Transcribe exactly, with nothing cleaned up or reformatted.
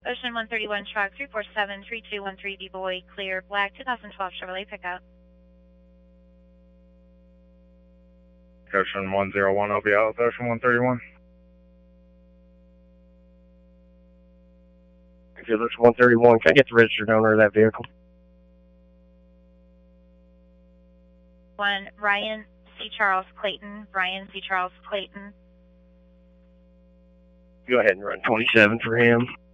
Ocean one thirty-one truck three four seven three two one three B Boy, clear, black, two thousand twelve Chevrolet pickup. Ocean one oh one, I'll be out with Ocean one thirty-one. Okay, Ocean one thirty-one, can I get the registered owner of that vehicle? One, Ryan C. Charles Clayton, Ryan C. Charles Clayton. Go ahead and run twenty-seven for him.